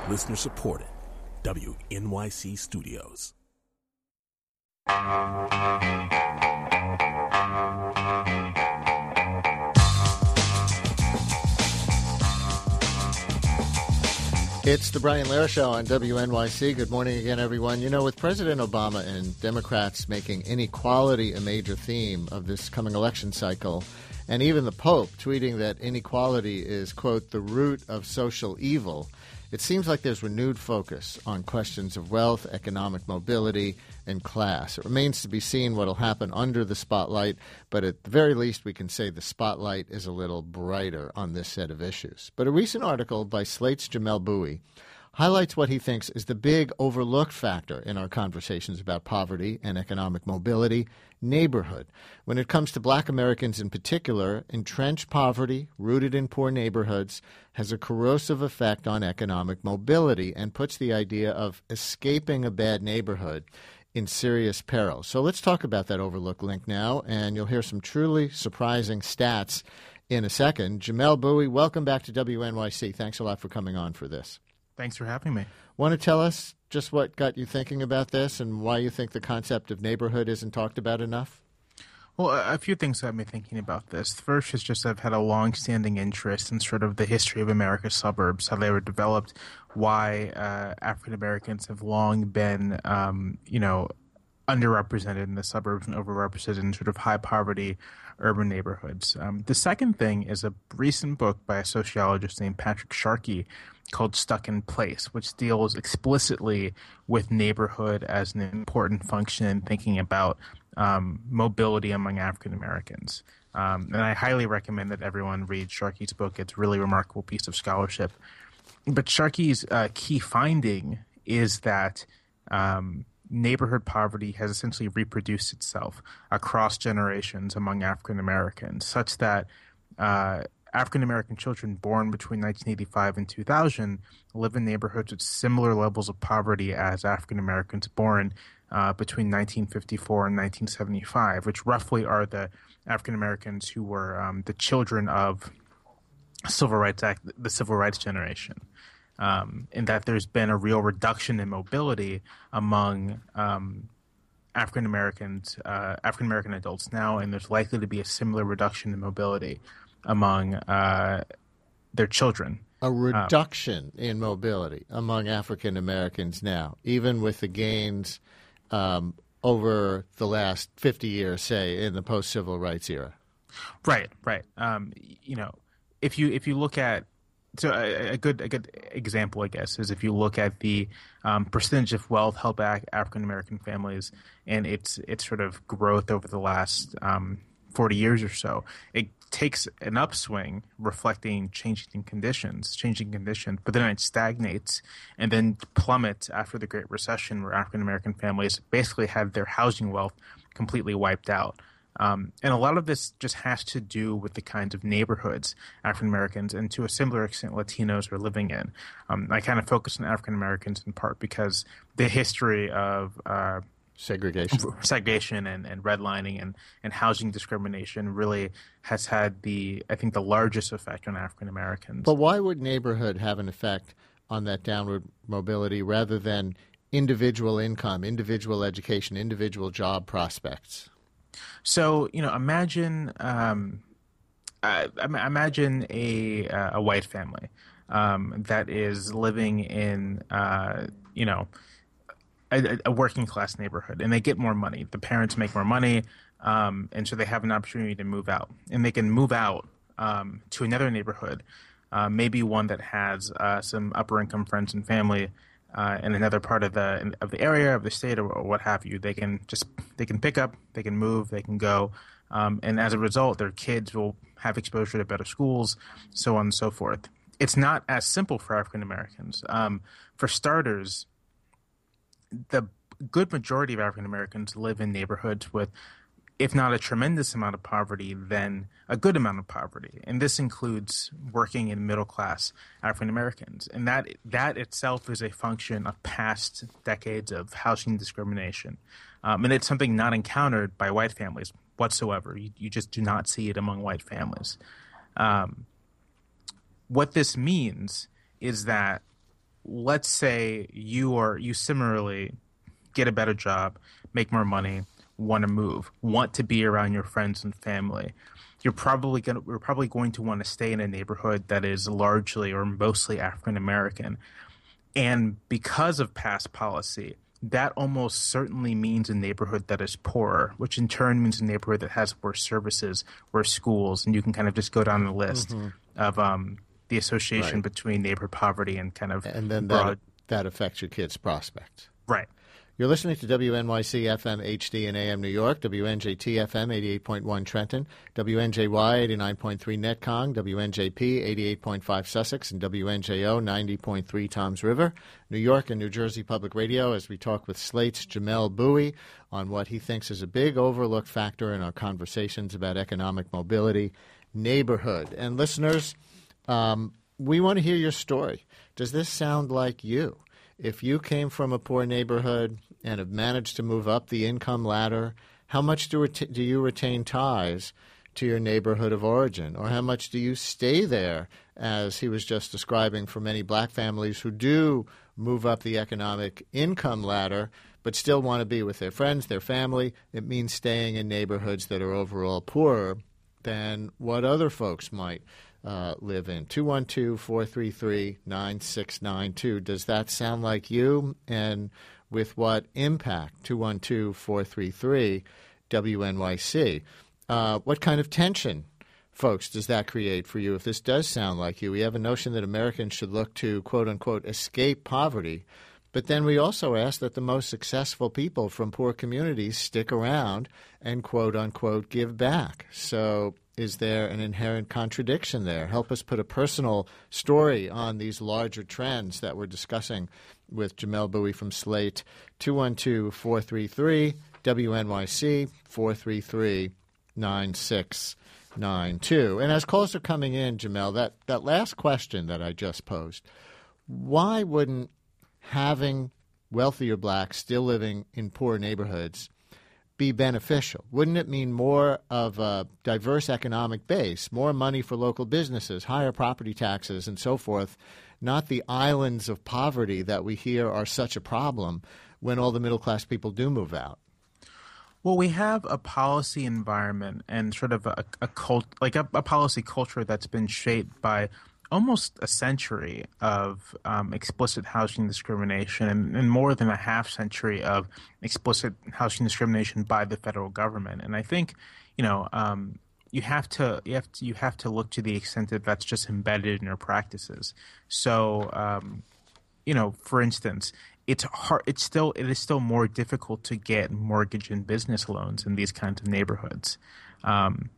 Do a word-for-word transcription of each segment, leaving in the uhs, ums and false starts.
Listener supported. W N Y C Studios. It's the Brian Lehrer Show on W N Y C. Good morning again, everyone. You know, with President Obama and Democrats making inequality a major theme of this coming election cycle, and even the Pope tweeting that inequality is, quote, the root of social evil, it seems like there's renewed focus on questions of wealth, economic mobility, and class. It remains to be seen what will happen under the spotlight, but at the very least we can say the spotlight is a little brighter on this set of issues. But a recent article by Slate's Jamelle Bouie highlights what he thinks is the big overlooked factor in our conversations about poverty and economic mobility: neighborhood. When it comes to black Americans in particular, entrenched poverty, rooted in poor neighborhoods, has a corrosive effect on economic mobility and puts the idea of escaping a bad neighborhood in serious peril. So let's talk about that overlooked link now, and you'll hear some truly surprising stats in a second. Jamelle Bouie, welcome back to W N Y C. Thanks a lot for coming on for this. Thanks for having me. Want to tell us just what got you thinking about this and why you think the concept of neighborhood isn't talked about enough? Well, a few things got me thinking about this. First is just I've had a long-standing interest in sort of the history of America's suburbs, how they were developed, why uh, African Americans have long been, um, you know, underrepresented in the suburbs and overrepresented in sort of high-poverty urban neighborhoods. Um, the second thing is a recent book by a sociologist named Patrick Sharkey called Stuck in Place, which deals explicitly with neighborhood as an important function in thinking about um, mobility among African Americans. Um, and I highly recommend that everyone read Sharkey's book. It's a really remarkable piece of scholarship. But Sharkey's uh, key finding is that um, neighborhood poverty has essentially reproduced itself across generations among African Americans, such that uh, African American children born between nineteen eighty-five and two thousand live in neighborhoods with similar levels of poverty as African Americans born uh, between nineteen fifty-four and nineteen seventy-five, which roughly are the African Americans who were um, the children of Civil Rights Act, the Civil Rights generation. Um, in that there's been a real reduction in mobility among um, African Americans, uh, African American adults now, and there's likely to be a similar reduction in mobility among uh, their children. A reduction um, in mobility among African Americans now, even with the gains um, over the last fifty years, say, in the post-civil rights era. Right, right. Um, you know, if you if you look at so a, a good a good example, I guess, is if you look at the um, percentage of wealth held by African American families and its its sort of growth over the last um, forty years or so, it takes an upswing reflecting changing conditions, changing conditions, but then it stagnates and then plummets after the Great Recession, where African American families basically had their housing wealth completely wiped out. Um, and a lot of this just has to do with the kinds of neighborhoods African Americans and to a similar extent Latinos are living in. Um, I kind of focus on African Americans in part because the history of uh, Segregation. Segregation and, and redlining and, and housing discrimination really has had the, I think, the largest effect on African Americans. But why would neighborhood have an effect on that downward mobility rather than individual income, individual education, individual job prospects? So, you know, imagine um, uh, imagine a, uh, a white family um, that is living in, uh, you know, A, a working class neighborhood, and they get more money. The parents make more money, um, and so they have an opportunity to move out. And they can move out um, to another neighborhood, uh, maybe one that has uh, some upper income friends and family uh, in another part of the of the area of the state or, or what have you. They can just they can pick up, they can move, they can go, um, and as a result, their kids will have exposure to better schools, so on and so forth. It's not as simple for African Americans. Um, for starters, the good majority of African Americans live in neighborhoods with, if not a tremendous amount of poverty, then a good amount of poverty. And this includes working and middle class African Americans. And that that itself is a function of past decades of housing discrimination. Um, and it's something not encountered by white families whatsoever. You, you just do not see it among white families. Um, what this means is that let's say you are you similarly get a better job, make more money, want to move, want to be around your friends and family. You're probably going to, we're probably going to want to stay in a neighborhood that is largely or mostly African American. And because of past policy, that almost certainly means a neighborhood that is poorer, which in turn means a neighborhood that has worse services, worse schools, and you can kind of just go down the list mm-hmm. of um, the association right. between neighborhood poverty and kind of and then broad... that, that affects your kids' prospects. Right. You're listening to W N Y C F M H D and A M New York, W N J T F M eighty-eight point one Trenton, W N J Y eighty-nine point three Netcong, W N J P eighty-eight point five Sussex, and W N J O ninety point three Toms River, New York and New Jersey Public Radio, as we talk with Slate's Jamelle Bouie on what he thinks is a big overlooked factor in our conversations about economic mobility, neighborhood. And listeners, um, we want to hear your story. Does this sound like you? If you came from a poor neighborhood and have managed to move up the income ladder, how much do, ret- do you retain ties to your neighborhood of origin? Or how much do you stay there, as he was just describing for many black families who do move up the economic income ladder but still want to be with their friends, their family? It means staying in neighborhoods that are overall poorer than what other folks might Uh, live in. two one two, four three three, nine six nine two. Does that sound like you? And with what impact? two one two, four three three, W N Y C. Uh, what kind of tension, folks, does that create for you if this does sound like you? We have a notion that Americans should look to, quote-unquote, escape poverty. But then we also ask that the most successful people from poor communities stick around and, quote-unquote, give back. So is there an inherent contradiction there? Help us put a personal story on these larger trends that we're discussing with Jamelle Bouie from Slate. two one two, four three three, W N Y C, four three three, nine six nine two. And as calls are coming in, Jamelle, that, that last question that I just posed, why wouldn't having wealthier blacks still living in poor neighborhoods be beneficial? Wouldn't it mean more of a diverse economic base, more money for local businesses, higher property taxes, and so forth, not the islands of poverty that we hear are such a problem when all the middle-class people do move out? Well, we have a policy environment and sort of a, a cult, like a, a policy culture that's been shaped by almost a century of um, explicit housing discrimination and, and more than a half century of explicit housing discrimination by the federal government. And I think, you know, um, you have to you have to you have to look to the extent that that's just embedded in your practices. So, um, you know, for instance, it's hard. It's still it is still more difficult to get mortgage and business loans in these kinds of neighborhoods. Um,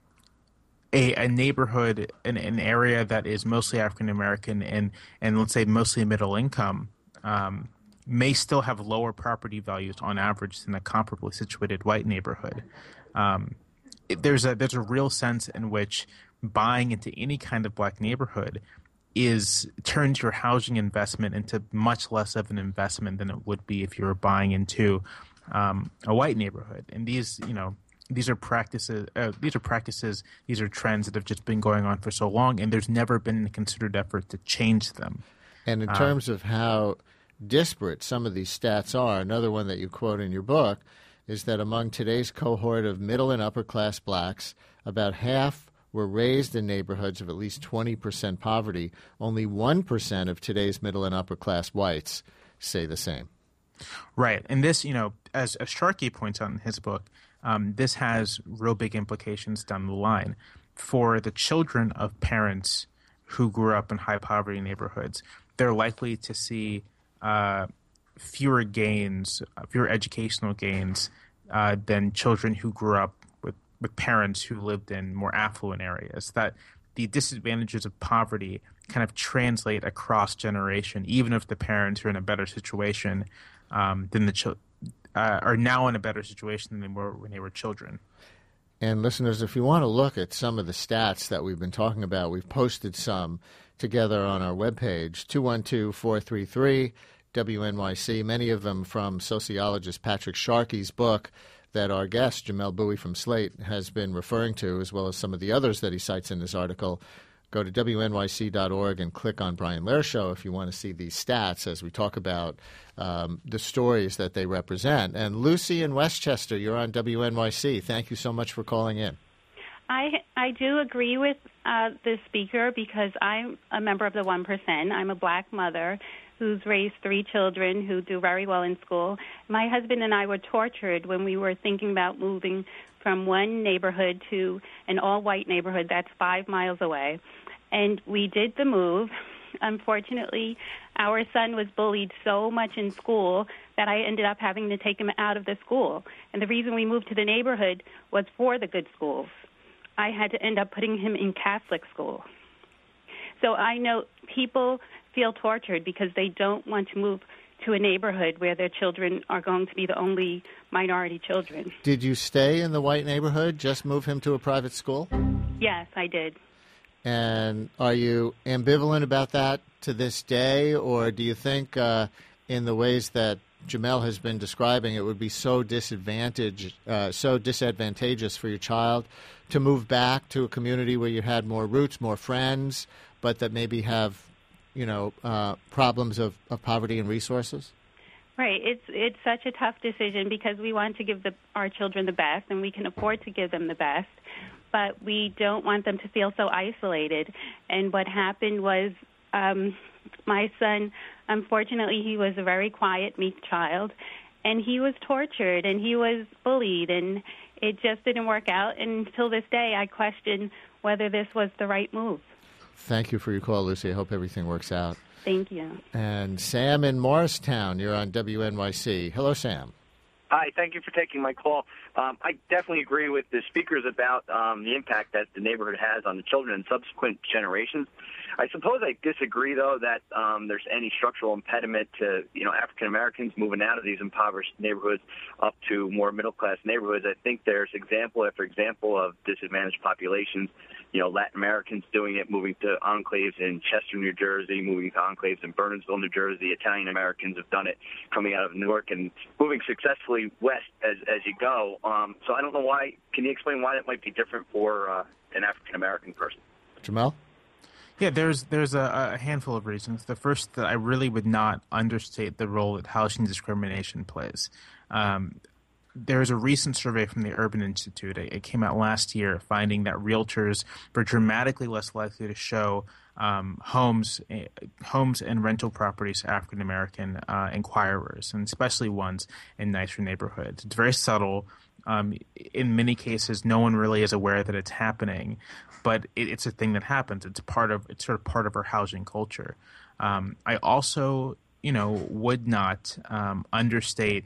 A, a neighborhood, an, an area that is mostly African American and, and let's say mostly middle income, um, may still have lower property values on average than a comparably situated white neighborhood. Um, it, there's a there's a real sense in which buying into any kind of black neighborhood is turns your housing investment into much less of an investment than it would be if you were buying into um, a white neighborhood. And these, you know. These are practices. Uh, these are practices. These are trends that have just been going on for so long, and there's never been a considered effort to change them. And in um, terms of how disparate some of these stats are, another one that you quote in your book is that among today's cohort of middle and upper class blacks, about half were raised in neighborhoods of at least twenty percent poverty. Only one percent of today's middle and upper class whites say the same. Right, and this, you know, as, as Sharkey points out in his book. Um, this has real big implications down the line for the children of parents who grew up in high poverty neighborhoods. They're likely to see uh, fewer gains, fewer educational gains uh, than children who grew up with, with parents who lived in more affluent areas. That the disadvantages of poverty kind of translate across generation, even if the parents are in a better situation um, than the children. Uh, are now in a better situation than they were when they were children. And listeners, if you want to look at some of the stats that we've been talking about, we've posted some together on our webpage, two one two, four three three, W N Y C, many of them from sociologist Patrick Sharkey's book that our guest, Jamelle Bouie from Slate, has been referring to, as well as some of the others that he cites in this article. go to W N Y C dot org and click on Brian Lehrer Show if you want to see these stats as we talk about um, the stories that they represent. And Lucy in Westchester, you're on W N Y C. Thank you so much for calling in. I I do agree with uh, the speaker because I'm a member of the one percent. I'm a black mother who's raised three children who do very well in school. My husband and I were tortured when we were thinking about moving from one neighborhood to an all-white neighborhood that's five miles away. And we did the move. Unfortunately, our son was bullied so much in school that I ended up having to take him out of the school. And the reason we moved to the neighborhood was for the good schools. I had to end up putting him in Catholic school. So I know people feel tortured because they don't want to move to a neighborhood where their children are going to be the only minority children. Did you stay in the white neighborhood, just move him to a private school? Yes, I did. And are you ambivalent about that to this day, or do you think uh, in the ways that Jamel has been describing, it would be so disadvantaged, uh, so disadvantageous for your child to move back to a community where you had more roots, more friends, but that maybe have, you know, uh, problems of, of poverty and resources? Right. It's it's such a tough decision because we want to give the, our children the best, and we can afford to give them the best, but we don't want them to feel so isolated. And what happened was um, my son, unfortunately, he was a very quiet, meek child, and he was tortured, and he was bullied, and it just didn't work out. And until this day, I question whether this was the right move. Thank you for your call, Lucy. I hope everything works out. Thank you. And Sam in Morristown, you're on W N Y C. Hello, Sam. Hi, thank you for taking my call. Um, I definitely agree with the speakers about um, the impact that the neighborhood has on the children and subsequent generations. I suppose I disagree, though, that um, there's any structural impediment to, you know, African Americans moving out of these impoverished neighborhoods up to more middle-class neighborhoods. I think there's example after example of disadvantaged populations, you know, Latin Americans doing it, moving to enclaves in Chester, New Jersey, moving to enclaves in Burnsville, New Jersey. Italian Americans have done it coming out of Newark and moving successfully west as as you go. Um, so I don't know why. Can you explain why that might be different for uh, an African American person? Jamel? Yeah, there's there's a, a handful of reasons. The first, that I really would not understate the role that housing discrimination plays. Um, there's a recent survey from the Urban Institute. It, it came out last year, finding that realtors were dramatically less likely to show um, homes, eh, homes and rental properties to African American uh, inquirers, and especially ones in nicer neighborhoods. It's very subtle. Um, in many cases, no one really is aware that it's happening, but it, it's a thing that happens. It's part of it's sort of part of our housing culture. Um, I also, you know, would not um, understate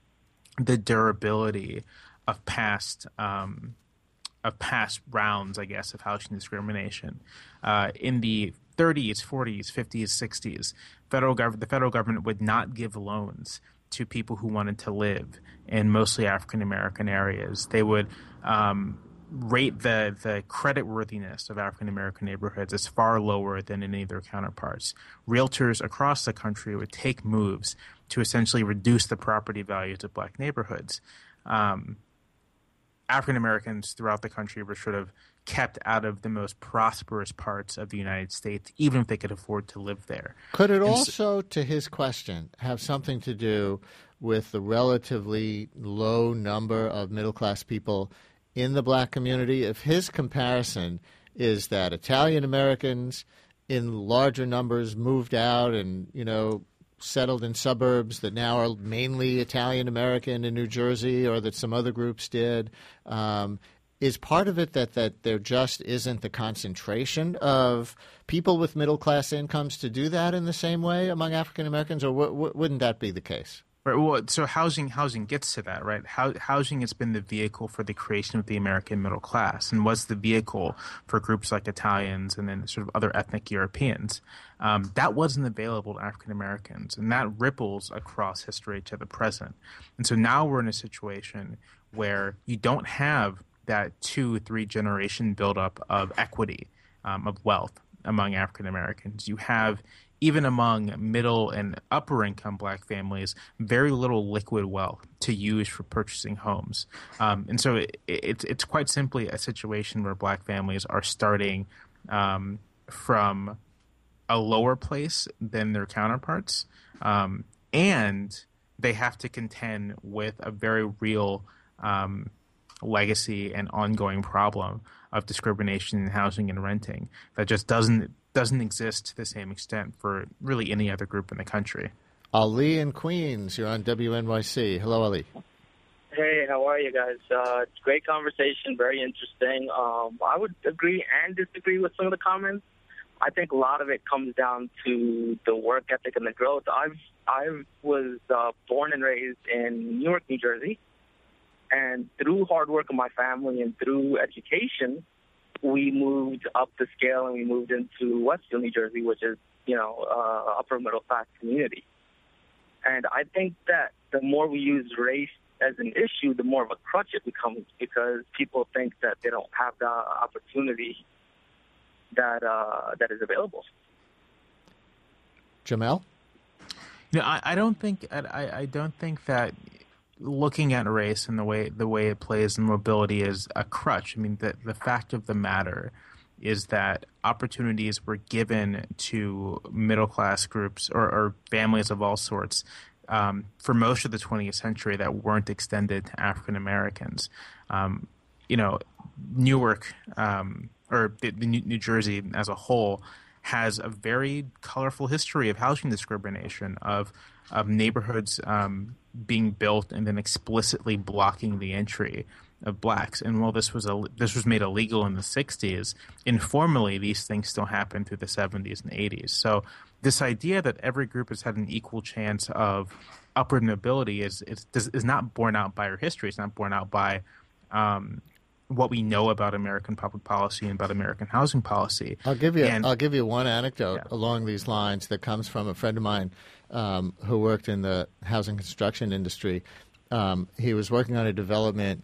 the durability of past um, of past rounds, I guess, of housing discrimination. Uh, in the thirties, forties, fifties, sixties, federal gov- the federal government would not give loans to people who wanted to live in mostly African American areas. They would um, rate the the creditworthiness of African American neighborhoods as far lower than any of their counterparts. Realtors across the country would take moves to essentially reduce the property values of black neighborhoods. Um, African Americans throughout the country were sort of kept out of the most prosperous parts of the United States, even if they could afford to live there. Could it And also, to his question, have something to do with the relatively low number of middle-class people in the black community? If his comparison is that Italian Americans in larger numbers moved out and, you know, settled in suburbs that now are mainly Italian American in New Jersey, or that some other groups did, um, is part of it that, that there just isn't the concentration of people with middle-class incomes to do that in the same way among African Americans, or w- w- wouldn't that be the case? Right. Well, so housing housing gets to that, right? How, housing has been the vehicle for the creation of the American middle class, and was the vehicle for groups like Italians and then sort of other ethnic Europeans. Um, that wasn't available to African Americans, and that ripples across history to the present. And so now we're in a situation where you don't have that two, three generation buildup of equity, um, of wealth among African Americans. You have, even among middle and upper income black families, very little liquid wealth to use for purchasing homes. Um, and so it, it, it's quite simply a situation where black families are starting um, from a lower place than their counterparts, um, and they have to contend with a very real um, legacy and ongoing problem of discrimination in housing and renting that just doesn't doesn't exist to the same extent for really any other group in the country. Ali in Queens, you're on W N Y C. Hello, Ali. Hey, how are you guys? Uh, it's a great conversation, very interesting. Um, I would agree and disagree with some of the comments. I think a lot of it comes down to the work ethic and the growth. I've I was uh, born and raised in Newark, New Jersey, and through hard work of my family and through education, we moved up the scale and we moved into Westfield, New Jersey, which is, you know, uh, upper middle class community. And I think that the more we use race as an issue, the more of a crutch it becomes, because people think that they don't have the opportunity that uh, that is available. Jamel? You know, I, I don't think I, I don't think that looking at race and the way the way it plays in mobility is a crutch. I mean, the the fact of the matter is that opportunities were given to middle class groups or, or families of all sorts um, for most of the twentieth century that weren't extended to African Americans. Um, you know, Newark um, or the, the New Jersey as a whole has a very colorful history of housing discrimination, of of neighborhoods um, being built and then explicitly blocking the entry of blacks. And while this was a, this was made illegal in the sixties, informally these things still happen through the seventies and eighties. So this idea that every group has had an equal chance of upward mobility is is, is not borne out by our history. It's not borne out by um, what we know about American public policy and about American housing policy. I'll give you and, I'll give you one anecdote yeah. along these lines that comes from a friend of mine um, who worked in the housing construction industry. Um, he was working on a development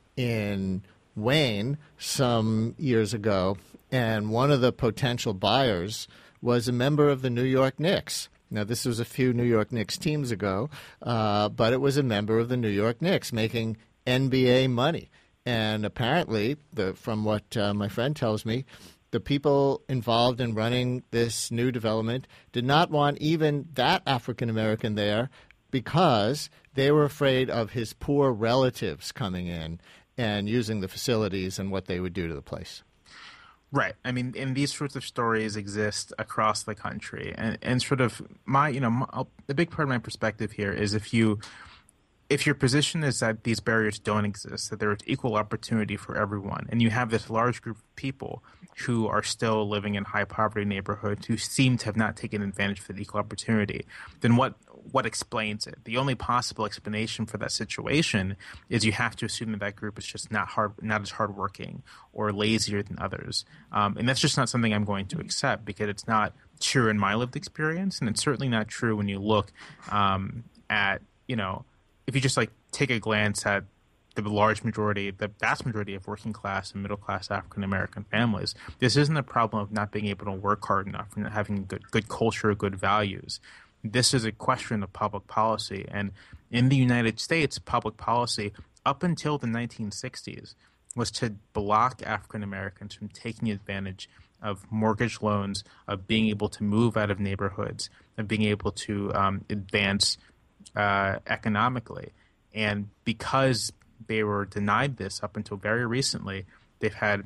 in Wayne some years ago, and one of the potential buyers was a member of the New York Knicks. Now, this was a few New York Knicks teams ago, uh, but it was a member of the New York Knicks making N B A money. And apparently, the, from what uh, my friend tells me, the people involved in running this new development did not want even that African-American there because they were afraid of his poor relatives coming in and using the facilities and what they would do to the place. Right. I mean, and these sorts of stories exist across the country. And, and sort of my, you know, my, the big part of my perspective here is if you – if your position is that these barriers don't exist, that there is equal opportunity for everyone, and you have this large group of people who are still living in high poverty neighborhoods who seem to have not taken advantage of that equal opportunity, then what what explains it? The only possible explanation for that situation is you have to assume that that group is just not hard, not as hardworking or lazier than others, um, and that's just not something I'm going to accept because it's not true in my lived experience, and it's certainly not true when you look um, at you know. If you just like take a glance at the large majority, the vast majority of working class and middle class African American families, this isn't a problem of not being able to work hard enough and not having good good culture, good values. This is a question of public policy. And in the United States, public policy up until the nineteen sixties was to block African Americans from taking advantage of mortgage loans, of being able to move out of neighborhoods, of being able to um, advance Uh, economically. And because they were denied this up until very recently, they've had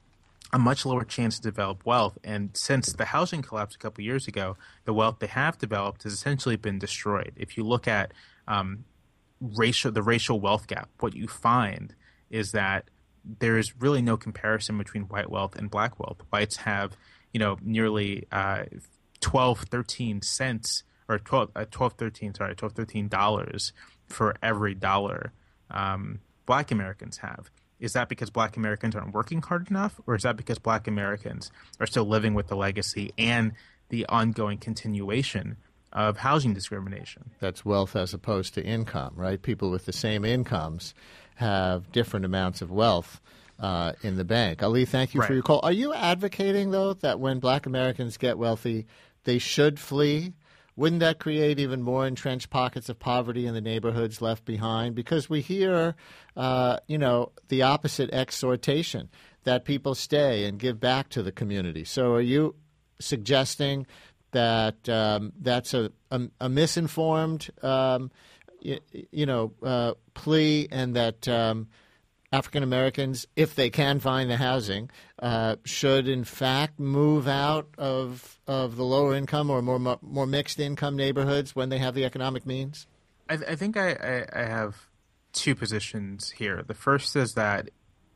a much lower chance to develop wealth. And since the housing collapse a couple years ago, the wealth they have developed has essentially been destroyed. If you look at um, racial, the racial wealth gap, what you find is that there is really no comparison between white wealth and black wealth. Whites have, you know, nearly uh, twelve, thirteen cents or twelve, uh, twelve, thirteen, sorry, twelve, thirteen dollars for every dollar um, black Americans have. Is that because black Americans aren't working hard enough, or is that because black Americans are still living with the legacy and the ongoing continuation of housing discrimination? That's wealth as opposed to income, right? People with the same incomes have different amounts of wealth uh, in the bank. Ali, thank you right. for your call. Are you advocating, though, that when black Americans get wealthy, they should flee? Wouldn't that create even more entrenched pockets of poverty in the neighborhoods left behind? Because we hear, uh, you know, the opposite exhortation, that people stay and give back to the community. So are you suggesting that um, that's a, a, a misinformed, um, you, you know, uh, plea, and that um, African Americans, if they can find the housing, uh, should in fact move out of of the lower income or more more mixed income neighborhoods when they have the economic means? I, I think I, I, I have two positions here. The first is that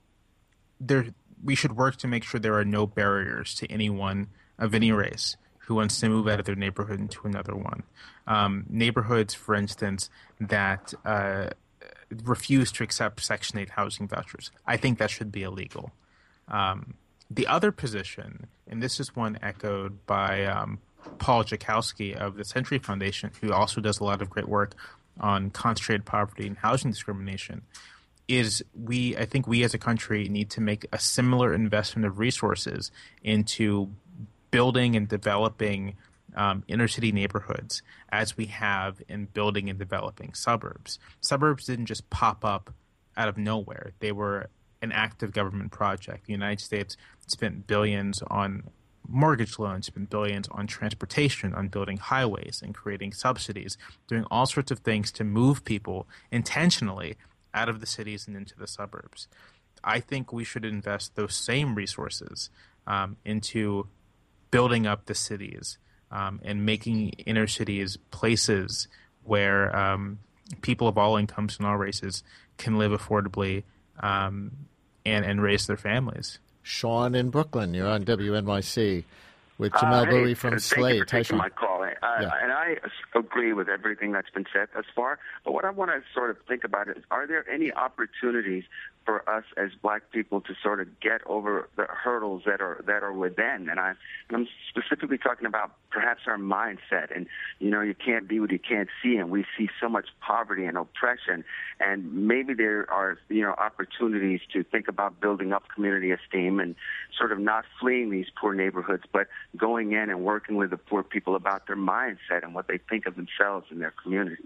there we should work to make sure there are no barriers to anyone of any race who wants to move out of their neighborhood into another one. Um, neighborhoods, for instance, that uh, refuse to accept Section eight housing vouchers. I think that should be illegal. Um, the other position, and this is one echoed by um, Paul Jakowski of the Century Foundation, who also does a lot of great work on concentrated poverty and housing discrimination, is we I think we as a country need to make a similar investment of resources into building and developing um, inner city neighborhoods as we have in building and developing suburbs. Suburbs didn't just pop up out of nowhere. They were an active government project. The United States spent billions on mortgage loans, spent billions on transportation, on building highways and creating subsidies, doing all sorts of things to move people intentionally out of the cities and into the suburbs. I think we should invest those same resources um, into building up the cities um, and making inner cities places where um, people of all incomes and all races can live affordably um, and, and raise their families. Sean in Brooklyn, you're on W N Y C with Uh, Jamel hey, Bowie from thank Slate. you for taking Hi, my call. Uh, Yeah. And I agree with everything that's been said thus far. But what I want to sort of think about is, are there any opportunities for us as black people to sort of get over the hurdles that are that are within? And, I, and I'm specifically talking about perhaps our mindset. And, you know, you can't be what you can't see, and we see so much poverty and oppression. And maybe there are, you know, opportunities to think about building up community esteem and sort of not fleeing these poor neighborhoods, but going in and working with the poor people about their mindset and what they think of themselves and their communities.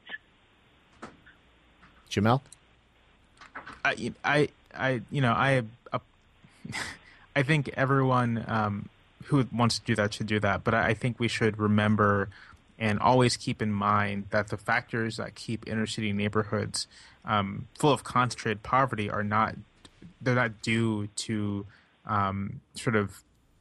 Jamel? I, I, I, you know, I, uh, I think everyone um, who wants to do that should do that. But I think we should remember and always keep in mind that the factors that keep inner city neighborhoods um, full of concentrated poverty are not, they're not due to um, sort of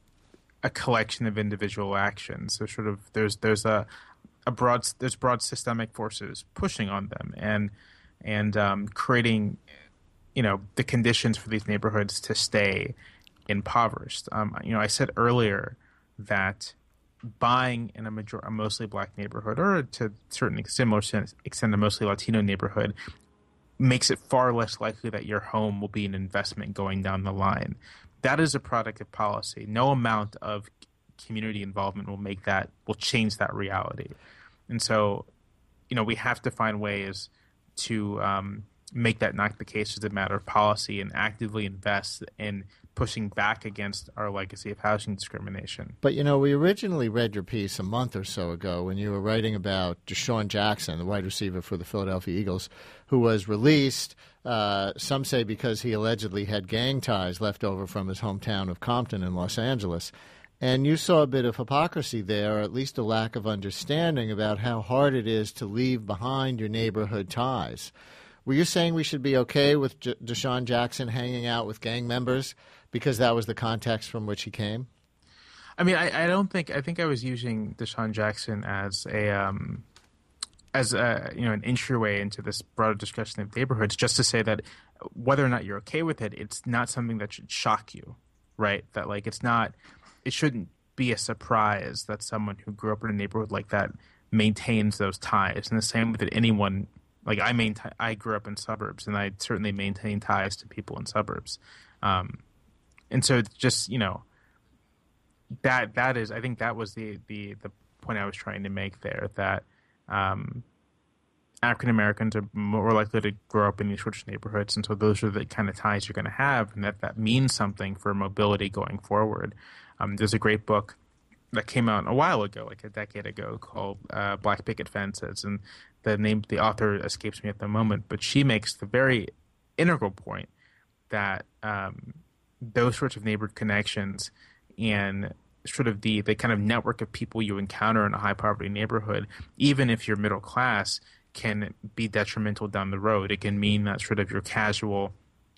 a collection of individual actions. So sort of there's there's a a broad there's broad systemic forces pushing on them and and um, creating, you know, the conditions for these neighborhoods to stay impoverished. Um, you know, I said earlier that buying in a, major, a mostly black neighborhood, or to a certain similar extent a mostly Latino neighborhood, makes it far less likely that your home will be an investment going down the line. That is a product of policy. No amount of community involvement will make that, will change that reality. And so, you know, we have to find ways to um, make that not the case as a matter of policy and actively invest in pushing back against our legacy of housing discrimination. But, you know, we originally read your piece a month or so ago when you were writing about DeSean Jackson, the wide receiver for the Philadelphia Eagles, who was released, uh, some say because he allegedly had gang ties left over from his hometown of Compton in Los Angeles. And you saw a bit of hypocrisy there, or at least a lack of understanding about how hard it is to leave behind your neighborhood ties. Were you saying we should be okay with J- DeSean Jackson hanging out with gang members because that was the context from which he came? I mean, I, I don't think I think I was using DeSean Jackson as a um, as a, you know, an entryway into this broader discussion of neighborhoods, just to say that whether or not you're okay with it, it's not something that should shock you, right? That like it's not, it shouldn't be a surprise that someone who grew up in a neighborhood like that maintains those ties. And the same with anyone. Like I maintain, I grew up in suburbs, and I certainly maintain ties to people in suburbs. Um, and so it's just, you know, that that is, I think that was the, the, the point I was trying to make there, that um, African Americans are more likely to grow up in these sorts of neighborhoods. And so those are the kind of ties you're going to have, and that, that means something for mobility going forward. Um, there's a great book that came out a while ago, like a decade ago, called uh, Black Picket Fences. And the name, the author escapes me at the moment, but she makes the very integral point that um, those sorts of neighborhood connections and sort of the, the kind of network of people you encounter in a high poverty neighborhood, even if you're middle class, can be detrimental down the road. It can mean that sort of your casual,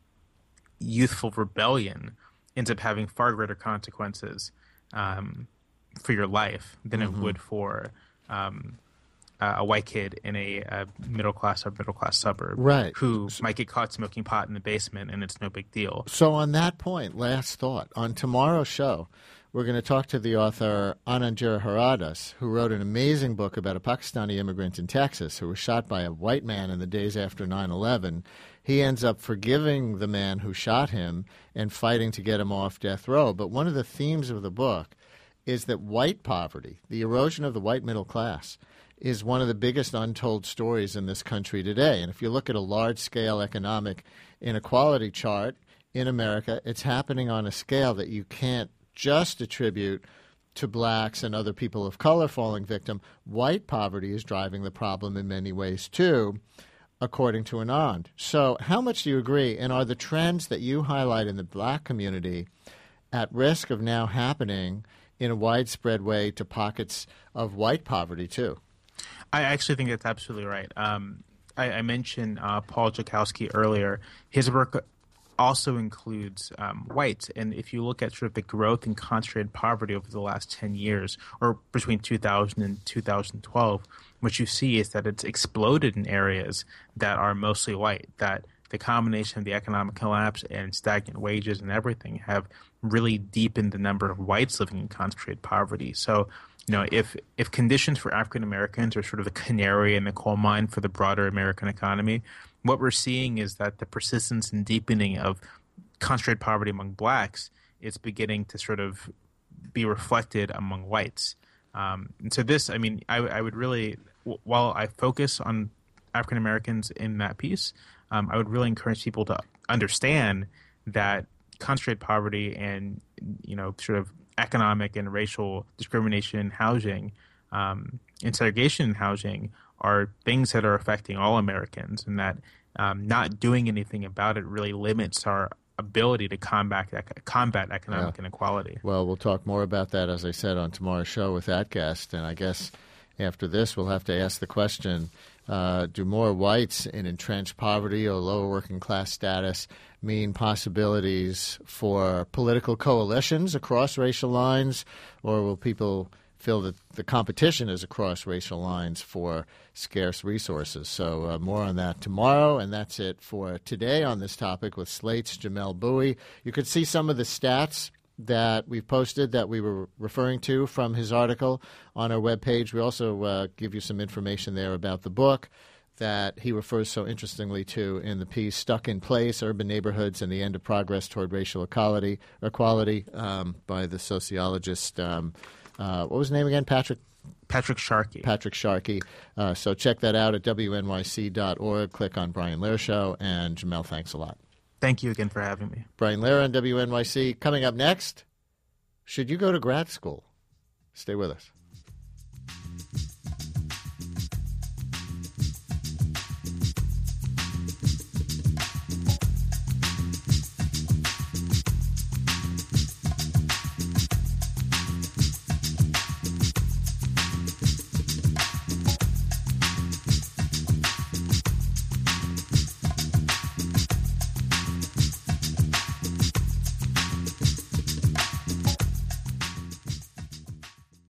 youthful rebellion ends up having far greater consequences um, for your life than mm-hmm. it would for um, uh, a white kid in a, a middle class or middle class suburb, right? Who might get caught smoking pot in the basement, and it's no big deal. So, on that point, last thought on tomorrow's show, we're going to talk to the author Ananjira Haradas, who wrote an amazing book about a Pakistani immigrant in Texas who was shot by a white man in the days after nine eleven. He ends up forgiving the man who shot him and fighting to get him off death row. But one of the themes of the book is that white poverty, the erosion of the white middle class, is one of the biggest untold stories in this country today. And if you look at a large-scale economic inequality chart in America, it's happening on a scale that you can't just attribute to blacks and other people of color falling victim. White poverty is driving the problem in many ways, too, according to Anand. So how much do you agree? And are the trends that you highlight in the black community at risk of now happening in a widespread way to pockets of white poverty, too? I actually think that's absolutely right. Um, I, I mentioned uh, Paul Jakowski earlier. His work also includes um, whites. And if you look at sort of the growth in concentrated poverty over the last ten years, or between two thousand and two thousand twelve, what you see is that it's exploded in areas that are mostly white, that the combination of the economic collapse and stagnant wages and everything have really deepened the number of whites living in concentrated poverty. So, you know, if if conditions for African Americans are sort of the canary in the coal mine for the broader American economy, what we're seeing is that the persistence and deepening of concentrated poverty among blacks is beginning to sort of be reflected among whites. Um, and so this, I mean, I, I would really, while I focus on African Americans in that piece, um, I would really encourage people to understand that concentrated poverty and, you know, sort of economic and racial discrimination in housing, um, and segregation in housing are things that are affecting all Americans, and that um, not doing anything about it really limits our ability to combat combat economic yeah. inequality. Well, we'll talk more about that, as I said, on tomorrow's show with that guest. And I guess after this, we'll have to ask the question, uh, do more whites in entrenched poverty or lower working class status mean possibilities for political coalitions across racial lines, or will people feel that the competition is across racial lines for scarce resources? So uh, more on that tomorrow, and that's it for today on this topic with Slate's Jamelle Bouie. You could see some of the stats that we've posted that we were referring to from his article on our webpage. We also uh, give you some information there about the book that he refers so interestingly to in the piece, Stuck in Place, Urban Neighborhoods and the End of Progress Toward Racial Equality, equality um, by the sociologist, um, uh, what was his name again, Patrick? Patrick Sharkey. Patrick Sharkey. Uh, so check that out at W N Y C dot org. Click on Brian Lehrer Show. And Jamelle, thanks a lot. Thank you again for having me. Brian Lehrer on W N Y C. Coming up next, should you go to grad school? Stay with us.